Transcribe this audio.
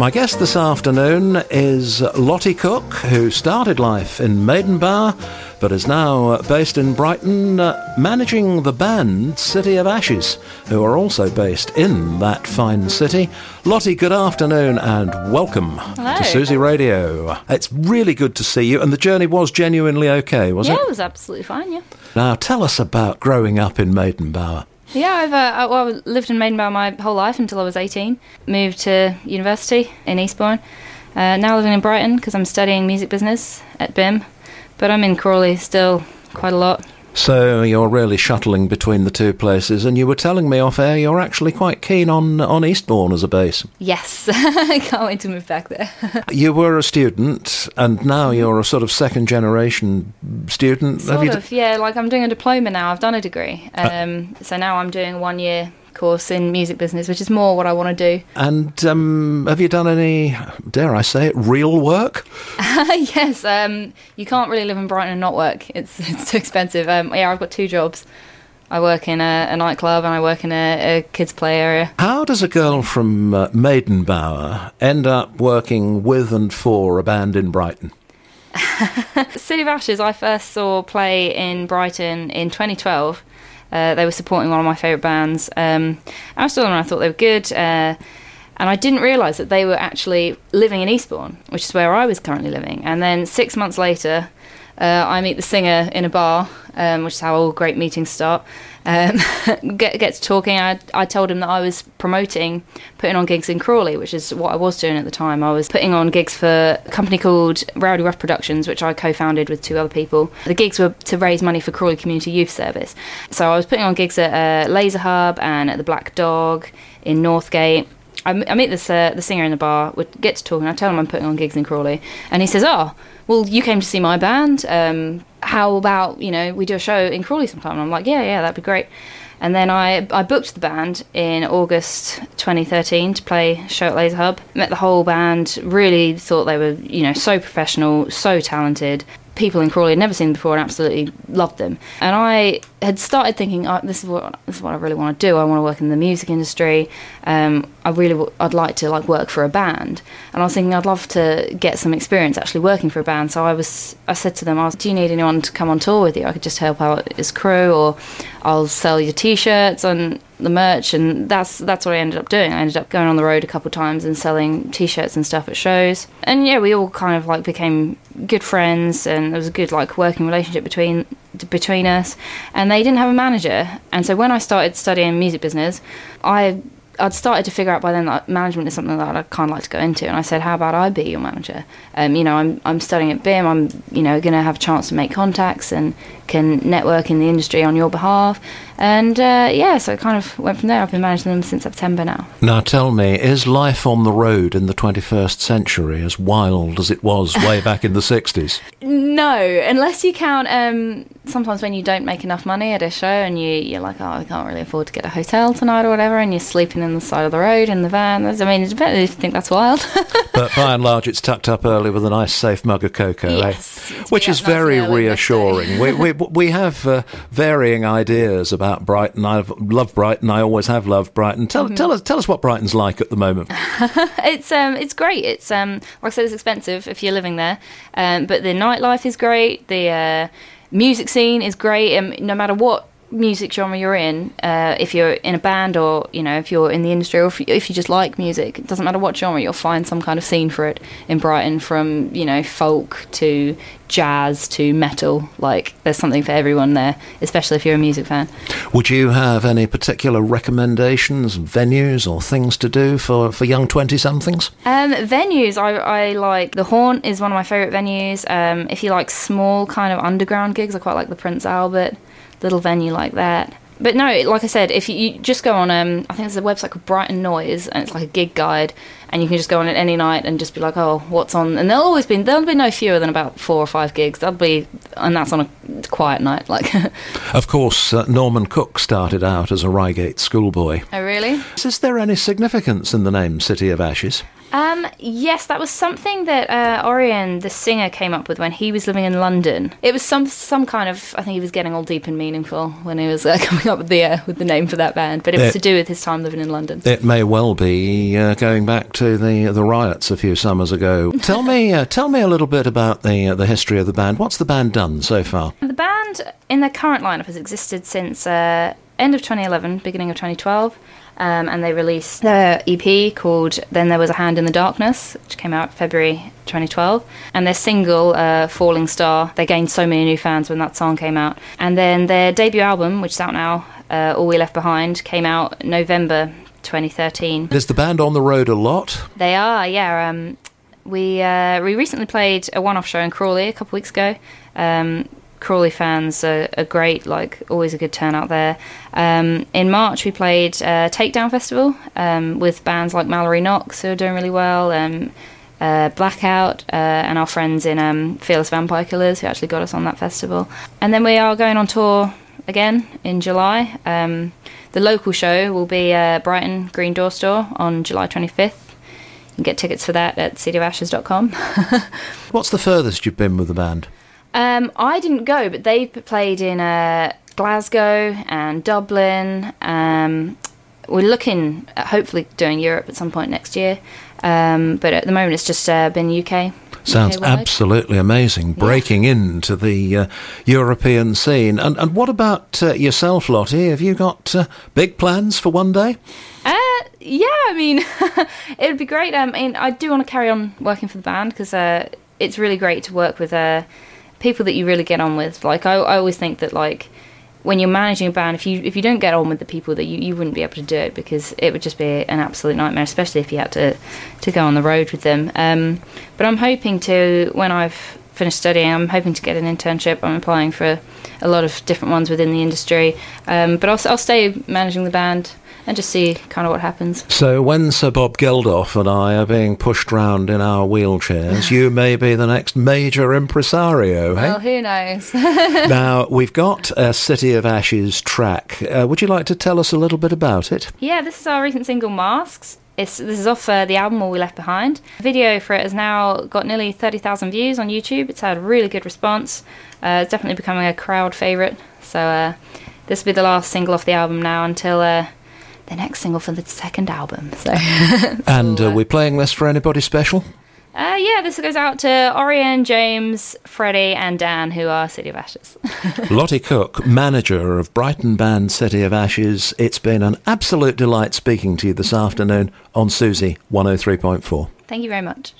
My guest this afternoon is Lottie Cook, who started life in Maidenbower, but is now based in Brighton, managing the band City of Ashes, who are also based in that fine city. Lottie, good afternoon and welcome to Susie Radio. It's really good to see you, and the journey was genuinely okay, was it? Yeah, it was absolutely fine, yeah. Now, tell us about growing up in Maidenbower. Yeah, I've lived in Maidenbower my whole life until I was 18. Moved to university in Eastbourne. Now living in Brighton because I'm studying music business at BIM. But I'm in Crawley still quite a lot. So you're really shuttling between the two places, and you were telling me off air you're actually quite keen on Eastbourne as a base. Yes, I can't wait to move back there. You were a student, and now you're a sort of second-generation student. Yeah, like I'm doing a diploma now. I've done a degree. So now I'm doing a 1-year course in music business, which is more what I want to do. And have you done any, dare I say it, real work? Yes, you can't really live in Brighton and not work. It's too expensive. I've got 2 jobs. I work in a nightclub and I work in a kids' play area. How does a girl from Maidenbower end up working with and for a band in Brighton? City of Ashes I first saw play in Brighton in 2012. They were supporting one of my favourite bands. I saw them and I thought they were good. And I didn't realise that they were actually living in Eastbourne, which is where I was currently living. And then 6 months later, I meet the singer in a bar, which is how all great meetings start. Get to talking. I told him that I was putting on gigs in Crawley, which is what I was doing at the time. I was putting on gigs for a company called Rowdy Rough Productions, which I co-founded with 2 other people. The gigs were to raise money for Crawley Community Youth Service. So I was putting on gigs at Laser Hub and at the Black Dog in Northgate. I meet the singer in the bar, we get to talking, I tell him I'm putting on gigs in Crawley, and he says, oh, well, you came to see my band, how about, we do a show in Crawley sometime? And I'm like, yeah, that'd be great. And then I booked the band in August 2013 to play a show at Laser Hub. Met the whole band, really thought they were, so professional, so talented. People in Crawley had never seen them before and absolutely loved them. And I had started thinking, this is what I really want to do. I want to work in the music industry. I'd like to work for a band. And I was thinking I'd love to get some experience actually working for a band. So I said to them, do you need anyone to come on tour with you? I could just help out as crew, or I'll sell your T-shirts and the merch. And that's what I ended up doing. I ended up going on the road a couple of times and selling T-shirts and stuff at shows. And yeah, we all kind of became good friends, and there was a good working relationship between us. And they didn't have a manager, and so when I started studying music business, I'd started to figure out by then that management is something that I'd kind of like to go into. And I said, how about I be your manager? I'm studying at BIM. I'm going to have a chance to make contacts and can network in the industry on your behalf. And so it kind of went from there. I've been managing them since September now. Now tell me, is life on the road in the 21st century as wild as it was way back in the 60s? No, unless you count sometimes when you don't make enough money at a show and you're like, I can't really afford to get a hotel tonight or whatever, and you're sleeping in the side of the road in the van. It depends if you think that's wild. But by and large, it's tucked up early with a nice safe mug of cocoa, yes, which is very reassuring. We have varying ideas about Brighton. I love Brighton. I always have loved Brighton. Tell us what Brighton's like at the moment. It's great. It's like I said, it's expensive if you're living there, but the nightlife is great. The music scene is great. No matter what music genre you're in, if you're in a band or if you're in the industry, or if you just like music, it doesn't matter what genre, you'll find some kind of scene for it in Brighton, from folk to jazz to metal. There's something for everyone there, especially if you're a music fan. Would you have any particular recommendations, venues or things to do for young 20-somethings? Venues, I like the Haunt is one of my favourite venues. If you like small kind of underground gigs, I quite like the Prince Albert, little venue like that. But no, like I said, if you just go on, I think there's a website called Brighton Noise, and it's like a gig guide, and you can just go on it any night and just be like, oh, what's on? And there'll be no fewer than about 4 or 5 gigs. And that's on a quiet night. Of course, Norman Cook started out as a Reigate schoolboy. Oh, really? Is there any significance in the name City of Ashes? Yes, that was something that Orion, the singer, came up with when he was living in London. It was some kind of, I think he was getting all deep and meaningful when he was coming up with the name for that band, but it was to do with his time living in London. It may well be going back to the riots a few summers ago. Tell me a little bit about the history of the band. What's the band done so far? The band, in their current lineup, has existed since end of 2011, beginning of 2012. And they released their EP called Then There Was a Hand in the Darkness, which came out February 2012. And their single, Falling Star, they gained so many new fans when that song came out. And then their debut album, which is out now, All We Left Behind, came out November 2013. Is the band on the road a lot? They are, yeah. We recently played a one-off show in Crawley a couple weeks ago. Crawley fans are great, like always a good turnout there. In March we played Takedown Festival with bands like Mallory Knox, who are doing really well, Blackout, and our friends in Fearless Vampire Killers, who actually got us on that festival. And then we are going on tour again in July. The local show will be Brighton Green Door Store on July 25th. You can get tickets for that at cityofashes.com. What's the furthest you've been with the band? I didn't go, but they played in Glasgow and Dublin. We're looking at hopefully doing Europe at some point next year, but at the moment it's just been UK. Sounds UK-wide. Absolutely amazing, breaking into the European scene. And what about yourself, Lottie? Have you got big plans for one day? Yeah, I mean, it would be great. I mean, I do want to carry on working for the band because it's really great to work with people that you really get on with. Like, I always think that, like, when you're managing a band, if you don't get on with the people, that you wouldn't be able to do it, because it would just be an absolute nightmare, especially if you had to go on the road with them. But I'm hoping to, when I've finished studying, I'm hoping to get an internship. I'm applying for a lot of different ones within the industry, but I'll stay managing the band and just see kind of what happens. So when Sir Bob Geldof and I are being pushed round in our wheelchairs, you may be the next major impresario, Well, hey? who knows? Now, we've got a City of Ashes track. Would you like to tell us a little bit about it? Yeah, this is our recent single, Masks. This is off the album All We Left Behind. The video for it has now got nearly 30,000 views on YouTube. It's had a really good response. It's definitely becoming a crowd favourite. So this will be the last single off the album now until the next single for the second album. So, And are we playing this for anybody special? yeah, this goes out to Orion, James, Freddie and Dan, who are City of Ashes. Lottie Cook, manager of Brighton band City of Ashes. It's been an absolute delight speaking to you this afternoon on Susie 103.4. Thank you very much.